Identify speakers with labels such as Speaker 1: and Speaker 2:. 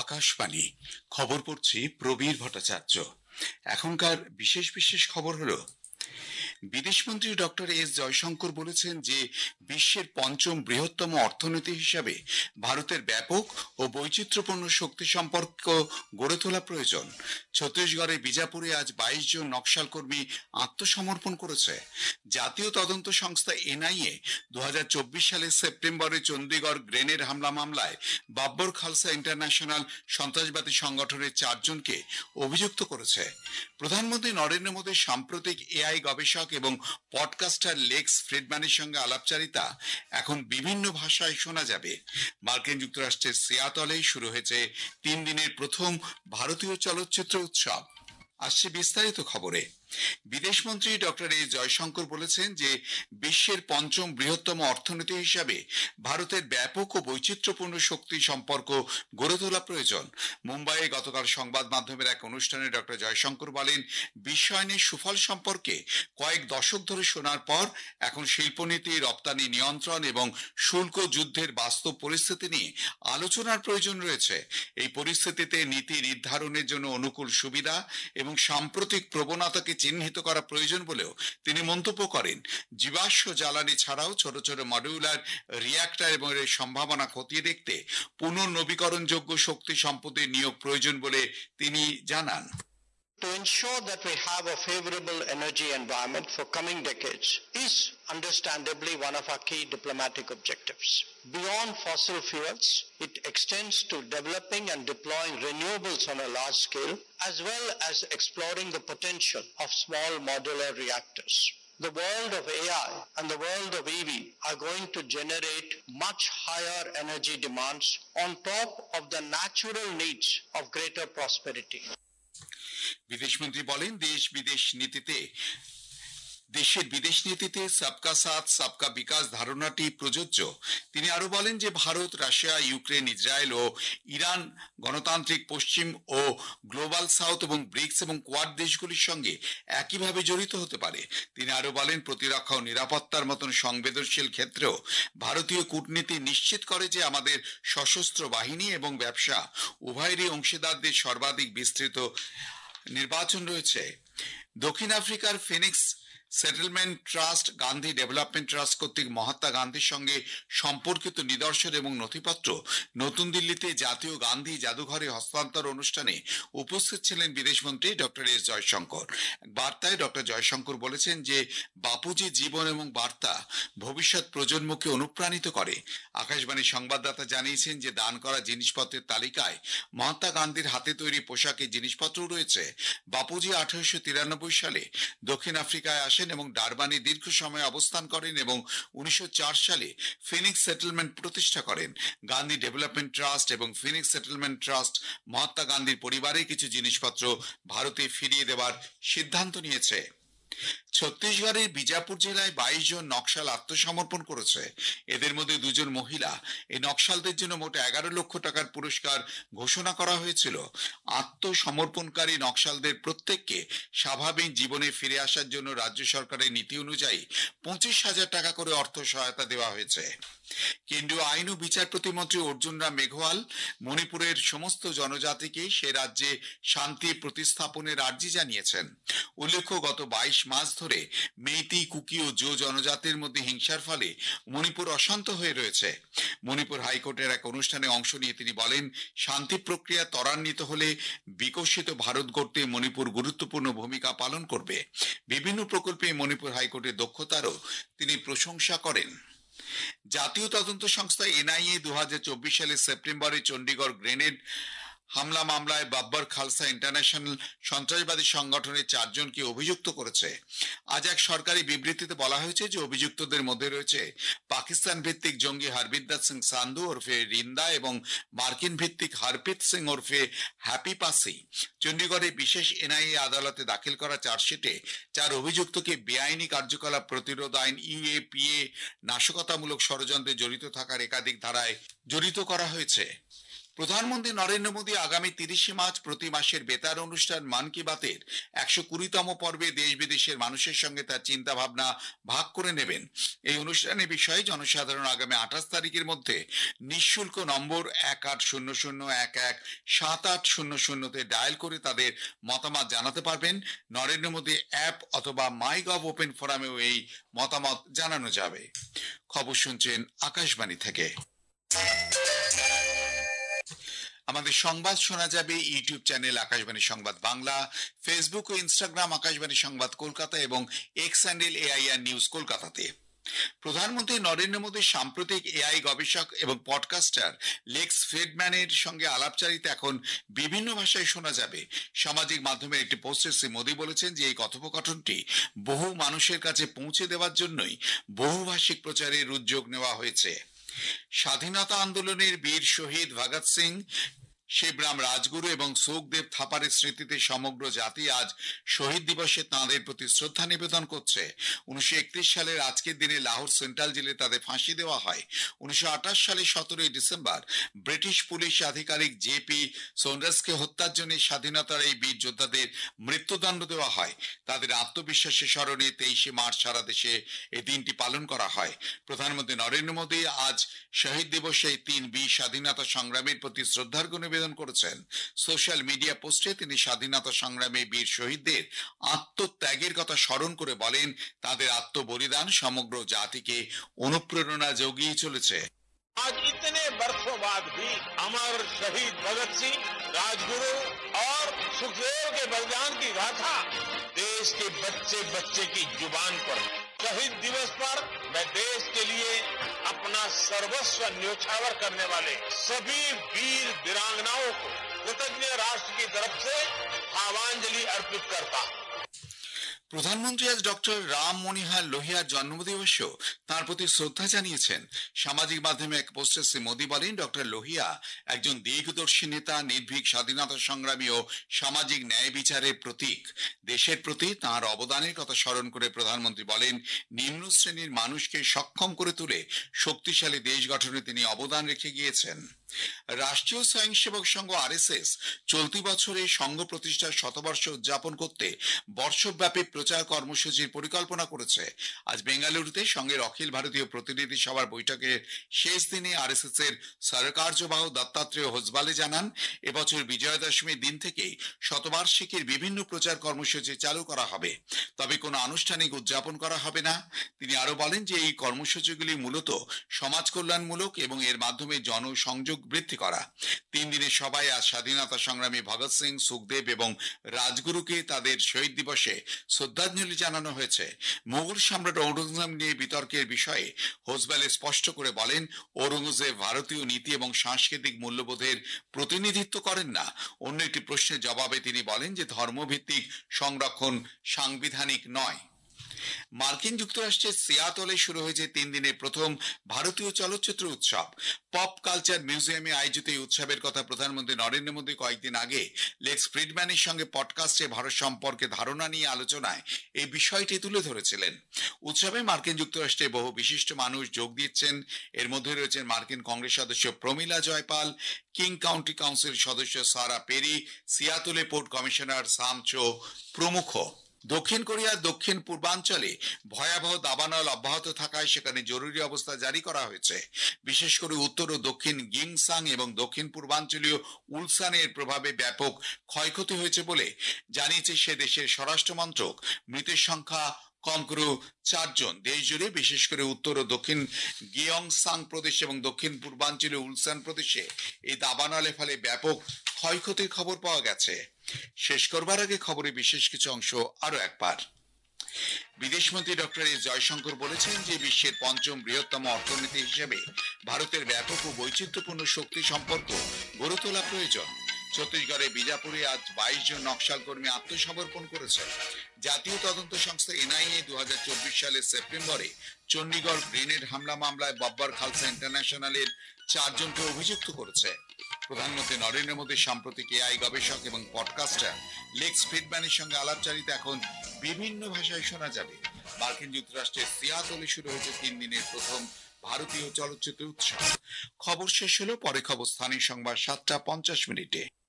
Speaker 1: আকাশবাণী খবর পড়ছি প্রবীর ভট্টাচার্য। এখনকার বিশেষ বিশেষ খবর হলো, বিদেশমন্ত্রী ডক্টর এস জয়শঙ্কর বলেছেন যে বিশ্বের পঞ্চম বৃহত্তম অর্থনীতি হিসাবে ভারতের ব্যাপক ও বৈচিত্র্যপূর্ণ শক্তি সম্পর্ক গড়ে তোলা প্রয়োজন। ছত্তিশগড়ের বিজাপুরে আজ 22 জন নকশাল কর্মী আত্মসমর্পণ করেছে। জাতীয় তদন্ত সংস্থা এনআইএ 2024 সালের সেপ্টেম্বরে চণ্ডীগড় গ্রেনেড হামলা মামলায় বাব্বর খালসা ইন্টারন্যাশনাল সন্ত্রাসবাদী সংগঠনের 4 জনকে অভিযুক্ত করেছে। প্রধানমন্ত্রী নরেন্দ্র মোদী সাম্প্রতিক এআই গবেষক এবং পডকাস্টার লেক্স ফ্রিডম্যানের সঙ্গে আলাপচারিতা এখন বিভিন্ন ভাষায় শোনা যাবে। মার্কিন যুক্তরাষ্ট্রের সিয়াটলে শুরু হয়েছে 3 দিনের প্রথম ভারতীয় চলচ্চিত্র উৎসব। আসছে বিস্তারিত খবরে। বিদেশমন্ত্রী ডক্টর এস জয়শঙ্কর বলেছেন যে বিশ্বের পঞ্চম বৃহত্তম অর্থনীতি হিসাবে ভারতের ব্যাপক ও বৈচিত্র্যপূর্ণ শক্তি সম্পর্ক গড়ে তোলা প্রয়োজন। মুম্বাইয়ে গতকাল সংবাদ মাধ্যমের এক অনুষ্ঠানে ডক্টর জয়শঙ্কর বলেন, বিশ্বায়নের সুফল সম্পর্কে কয়েক দশক ধরে শোনার পর এখন শিল্পনীতি, রপ্তানি নিয়ন্ত্রণ এবং শুল্ক যুদ্ধের বাস্তব পরিস্থিতি নিয়ে আলোচনার প্রয়োজন রয়েছে। এই পরিস্থিতিতে নীতি নির্ধারণের জন্য অনুকূল সুবিধা এবং সাম্প্রতিক প্রবণতাকে চিহ্নিত করা প্রয়োজন বলেও তিনি মন্তব্য করেন। জীবাশ্ম জ্বালানি ছাড়াও ছোট ছোট মডিউলার রিঅ্যাক্টর এবং এর সম্ভাবনা খতিয়ে দেখতে পুনর্নবীকরণযোগ্য শক্তি সম্পদের নিয়োগ প্রয়োজন বলে তিনি জানান।
Speaker 2: To ensure that we have a favorable energy environment for coming decades is understandably one of our key diplomatic objectives. Beyond fossil fuels, it extends to developing and deploying renewables on a large scale, as well as exploring the potential of small modular reactors. The world of AI and the world of EV are going to generate much higher energy demands on top of the natural needs of greater prosperity.
Speaker 1: বিদেশমন্ত্রী বলেন, দেশের বিদেশ নীতিতে সবকা সাথ সবকা বিকাশ ধারণাটি প্রযোজ্য। তিনি আরো বলেন যে ভারত, রাশিয়া, ইউক্রেন, ইসরায়েল ও ইরান গণতান্ত্রিক পশ্চিম ও গ্লোবাল সাউথ এবং ব্রিক্স এবং কোয়াড দেশগুলির সঙ্গে একইভাবে জড়িত হতে পারে। তিনি আরো বলেন, প্রতিরক্ষা ও নিরাপত্তার মতন সংবেদনশীল ক্ষেত্রেও ভারতীয় কূটনীতি নিশ্চিত করে যে আমাদের সশস্ত্র বাহিনী এবং ব্যবসা উভয়েরই অংশীদারদের সর্বাধিক বিস্তৃত নির্বাচন রয়েছে। দক্ষিণ আফ্রিকার Phoenix settlement trust Gandhi development trust কর্তৃক মহাত্মা গান্ধীর সঙ্গে সম্পর্কিত নিদর্শন এবং নথিপত্র নতুন দিল্লিতে জাতীয় গান্ধী জাদুঘরে হস্তান্তর অনুষ্ঠানে উপস্থিত ছিলেন বিদেশমন্ত্রী ডক্টর এস জয়শঙ্কর। বার্তায় ডক্টর জয়শঙ্কর বলেছেন যে বাপুজির জীবন এবং বার্তা ভবিষ্যৎ প্রজন্মকে অনুপ্রাণিত করে। আকাশবাণীর সংবাদদাতা জানিয়েছেন যে দান করা জিনিসপত্রের তালিকায় মহাত্মা গান্ধীর হাতে তৈরি পোশাকের জিনিসপত্রও রয়েছে। বাপুজি 1893 সালে দক্ষিণ আফ্রিকায় আসেন এবং ডারবানে দীর্ঘ সময় অবস্থান করেন এবং 1904 সালে ফিনিক্স সেটেলমেন্ট প্রতিষ্ঠা করেন। গান্ধী ডেভেলপমেন্ট ট্রাস্ট এবং ফিনিক্স সেটেলমেন্ট ট্রাস্ট মহাত্মা গান্ধীর পরিবারের কিছু জিনিসপত্র ভারতে ফিরিয়ে দেওয়ার সিদ্ধান্ত নিয়েছে। ছত্তিশগড়ের বিজাপুর জেলায় 22 জন নকশাল আত্মসমর্পণ করেছে। এদের মধ্যে 2 জন মহিলা। এই নকশালদের জন্য মোট 11 লক্ষ টাকার পুরস্কার ঘোষণা করা হয়েছিল। আত্মসমর্পণকারী নকশালদের প্রত্যেককে স্বাভাবিক জীবনে ফিরে আসার জন্য রাজ্য সরকারের নীতি অনুযায়ী 25,000 টাকা করে অর্থ সহায়তা দেওয়া হয়েছে। কেন্দ্রীয় আইন ও বিচার প্রতিমন্ত্রী অর্জুন রাম মেঘওয়াল মণিপুরের সমস্ত জনজাতিকে সে রাজ্যে শান্তি প্রতিস্থাপনের আর্জি জানিয়েছেন। উল্লেখ্য, গত 22 মাস ধরে মেইতি, কুকি ও জো জনজাতির মধ্যে হিংসার ফলে মণিপুর অশান্ত হয়ে রয়েছে। মণিপুর হাইকোর্টের এক অনুষ্ঠানে অংশ নিয়ে তিনি বলেন, শান্তি প্রক্রিয়া ত্বরান্বিত হলে বিকশিত ভারত গড়তে মণিপুর গুরুত্বপূর্ণ ভূমিকা পালন করবে। বিভিন্ন প্রকল্পে মণিপুর হাইকোর্টের দক্ষতারও তিনি প্রশংসা করেন। জাতীয় তদন্ত সংস্থা এনআইএ 2024 সালের সেপ্টেম্বরে চণ্ডীগড় গ্রেনেড হামলা মামলায় বাব্বর খালসা ইন্টারন্যাশনাল সন্ত্রাসবাদী সংগঠনের 4 জনকে অভিযুক্ত করেছে। আজ এক সরকারি বিবৃতিতে বলা হয়েছে যে অভিযুক্তদের মধ্যে রয়েছে পাকিস্তান ভিত্তিক জঙ্গি হরবিন্দর সিং সান্ধু ওরফে রিন্দা এবং মার্কিন ভিত্তিক হরপ্রীত সিং ওরফে হ্যাপি পাসি। চণ্ডীগড়ে বিশেষ এনআইএ আদালতে দাখিল করা চার্জশিটে 4 অভিযুক্তকে বেআইনি কার্যকলাপ প্রতিরোধ আইন ইউএপিএ, নাশকতামূলক ষড়যন্ত্রে জড়িত থাকার একাধিক ধারায় জড়িত করা হয়েছে। প্রধানমন্ত্রী নরেন্দ্র মোদী আগামী 30 মার্চ প্রতি মাসের বেতার অনুষ্ঠান মন কি বাতের 120তম পর্বে দেশ বিদেশের মানুষের সঙ্গে তার চিন্তা ভাবনা ভাগ করে নেবেন। এই অনুষ্ঠানের বিষয়ে জনসাধারণ আগামী 28 তারিখের মধ্যে নিঃশুল্ক নম্বর 1800117800 ডায়াল করে তাদের মতামত জানাতে পারবেন। নরেন্দ্র মোদী অ্যাপ অথবা মাইগভ ওপেন ফোরামেও এই মতামত জানানো যাবে। খবর শুনছেন আকাশবাণী থেকে। আমাদের সংবাদ শোনা যাবে ইউটিউব চ্যানেল আকাশবাণী সংবাদ বাংলা, ফেসবুক ও ইনস্টাগ্রাম আকাশবাণী সংবাদ কলকাতা এবং এক্স হ্যান্ডেল এআইআর নিউজ কলকাতাতে। প্রধানমন্ত্রী নরেন্দ্র মোদী সাম্প্রতিক এআই গবেষক এবং পডকাস্টার লেক্স ফ্রিডম্যানের সঙ্গে আলাপচারিতা এখন বিভিন্ন ভাষায় শোনা যাবে। সামাজিক মাধ্যমের একটি পোস্টে শ্রী মোদী বলেছেন যে এই কথোপকথনটি বহু মানুষের কাছে পৌঁছে দেওয়ার জন্যই বহুভাষিক প্রচারের উদ্যোগ নেওয়া হয়েছে। স্বাধীনতা আন্দোলনের বীর শহীদ ভগৎ সিং, শিবরাম রাজগুরু এবং সুখদেব থাপারের স্মৃতিতে সমগ্র জাতি আজ শহীদ দিবসে তাঁদের প্রতি শ্রদ্ধা নিবেদন করছে। 1931 সালের আজকের দিনে লাহোর সেন্ট্রাল জেলে তাদের ফাঁসি দেওয়া হয়। 1928 সালের 17 ডিসেম্বর ব্রিটিশ পুলিশ আধিকারিক জেপি সোন্ডার্সকে হত্যার জন্য স্বাধীনতার এই বীর যোদ্ধাদের মৃত্যুদণ্ড দেওয়া হয়। তাদের আত্মবিশ্বাসের স্মরণে 23 মার্চ সারা দেশে এই দিনটি পালন করা হয়। প্রধানমন্ত্রী নরেন্দ্র মোদী আজ শহীদ দিবসে এই 3 বীর স্বাধীনতা সংগ্রামীর প্রতি শ্রদ্ধার্ঘ্য নিবেদন করেছেন। সোশ্যাল মিডিয়া পোস্টে তিনি স্বাধীনতা সংগ্রামে বীর শহীদদের আত্মত্যাগের কথা স্মরণ করে বলেন, তাদের আত্মবলিদান সমগ্র জাতিকে অনুপ্রেরণা জুগিয়ে চলেছে।
Speaker 3: आज इतने वर्षों बाद भी अमर शहीद भगत सिंह, राजगुरु और सुखदेव के बलिदान की गाथा देश के बच्चे बच्चे की जुबान पर। शहीद दिवस पर मैं देश के लिए अपना सर्वस्व न्योछावर करने वाले सभी वीर वीरांगनाओं को कृतज्ञ राष्ट्र की तरफ से भावांजलि अर्पित करता हूं।
Speaker 1: প্রধানমন্ত্রী আজ ডক্টর রাম মনোহর লোহিয়ার জন্মদিবসেও তার প্রতি শ্রদ্ধা জানিয়েছেন। সামাজিক মাধ্যমে এক পোস্টে শ্রী মোদী বলেন, ডক্টর লোহিয়া একজন দীর্ঘদর্শী নেতা, নির্ভীক স্বাধীনতা সংগ্রামী ও সামাজিক ন্যায় বিচারের প্রতীক। দেশের প্রতি তাঁর অবদানের কথা স্মরণ করে প্রধানমন্ত্রী বলেন, নিম্ন শ্রেণীর মানুষকে সক্ষম করে তুলে শক্তিশালী দেশ গঠনে তিনি অবদান রেখে গিয়েছেন। রাষ্ট্রীয় স্বয়ংসেবক সংঘ আরএসএস চলতি বছরে সংঘ প্রতিষ্ঠার শতবর্ষ উদযাপন করতে বর্ষব্যাপী প্রচার কর্মসূচির পরিকল্পনা করেছে। আজ বেঙ্গালুরুতে সংঘের অখিল ভারতীয় প্রতিনিধি সভার বৈঠকের শেষ দিনে আরএসএস এর সরকার্যবাহু দত্তাত্রেয় হোসবালে জানান, এবছর বিজয়া দশমীর দিন থেকেই শতবার্ষিকীর বিভিন্ন প্রচার কর্মসূচি চালু করা হবে, তবে কোনো আনুষ্ঠানিক উদযাপন করা হবে না। তিনি আরো বলেন যে এই কর্মসূচিগুলি মূলত সমাজ কল্যাণমূলক এবং এর মাধ্যমে জনসংযোগ বৃদ্ধি করা। 3 দিনের সভায় আজ স্বাধীনতা সংগ্রামী ভগৎ সিং, সুখদেব এবং রাজগুরুকে তাদের শহীদ দিবসে শ্রদ্ধাঞ্জলি জানানো হয়েছে। মুঘল সম্রাট ঔরঙ্গজেব নিয়ে বিতর্কের বিষয়ে হোসবালে স্পষ্ট করে বলেন, ঔরঙ্গজেব ভারতীয় নীতি এবং সাংস্কৃতিক মূল্যবোধের প্রতিনিধিত্ব করেন না। অন্য একটি প্রশ্নের জবাবে তিনি বলেন যে ধর্মভিত্তিক সংরক্ষণ সাংবিধানিক নয়। মার্কিন যুক্তরাষ্ট্রের সিয়াটলে শুরু হয়েছে 3 দিনের প্রথম ভারতীয় চলচ্চিত্র উৎসব। পপ কালচার মিউজিয়ামে আয়োজিত এই উৎসবের কথা প্রধানমন্ত্রী নরেন্দ্র মোদী কয়েকদিন আগে লেক্স ফ্রিডম্যানের সঙ্গে পডকাস্টে ভারত সম্পর্কে ধারণা নিয়ে আলোচনায় এই বিষয়টি তুলে ধরেছিলেন। উৎসবে মার্কিন যুক্তরাষ্ট্রের বহু বিশিষ্ট মানুষ যোগ দিচ্ছেন। এর মধ্যে রয়েছেন মার্কিন কংগ্রেস সদস্য Pramila Jayapal, King County council সদস্য সারা পেরি, সিয়াটলে পোর্ট কমিশনার সাম চো প্রমুখ। দক্ষিণ কোরিয়ার দক্ষিণ পূর্বাঞ্চলে ভয়াবহ দাবানল অব্যাহত থাকায় সেখানে জরুরি অবস্থা জারি করা হয়েছে। বিশেষ করে উত্তর ও দক্ষিণ গিংসাং এবং দক্ষিণ পূর্বাঞ্চলীয় উলসানের প্রভাবে ব্যাপক ক্ষয়ক্ষতি হয়েছে বলে জানিয়েছে সে দেশের স্বরাষ্ট্র মন্ত্রক। মৃতের সংখ্যা কম করে 4 জন। দেশ জুড়ে বিশেষ করে উত্তর ও দক্ষিণ গিয়ংসাং প্রদেশ এবং দক্ষিণ পূর্বাঞ্চলীয় উলসান প্রদেশে এই দাবানলের ফলে ব্যাপক ক্ষয়ক্ষতির খবর পাওয়া গেছে। শেষ করবার আগে খবরের বিশেষ কিছু অংশ আরো একবার। বিদেশমন্ত্রী ডক্টর এস জয়শঙ্কর বলেছেন যে বিশ্বের 5ম বৃহত্তম অর্থনীতি হিসেবে ভারতের ব্যাপক ও বৈচিত্র্যপূর্ণ শক্তি সম্পর্ক গড়ে তোলা প্রয়োজন। ছত্তিশগড়ের বিজাপুরে আজ 22 জন নকশাল কর্মী আত্মসমর্পণ করেছেন। জাতীয় তদন্ত সংস্থা এনআইএ 2024 সালের সেপ্টেম্বরে চণ্ডীগড় গ্রেনেড হামলা মামলায় বব্বর খালসা ইন্টারন্যাশনালের 4 জনকে অভিযুক্ত করেছে। প্রধানমন্ত্রী নরেন্দ্র মোদী সাম্প্রতিক এআই গবেষক এবং পডকাস্টার লেক্স ফ্রিডম্যানের সঙ্গে আলাপচারিতা এখন বিভিন্ন ভাষায় শোনা যাবে। মার্কিন যুক্তরাষ্ট্রের সিয়াটলে শুরু হয়েছে 3 দিনের প্রথম ভারতীয় চলচ্চিত্র উৎসব। খবর শেষ হলো, পরে খবর স্থানীয় সংবাদ 7টা 50 মিনিটে।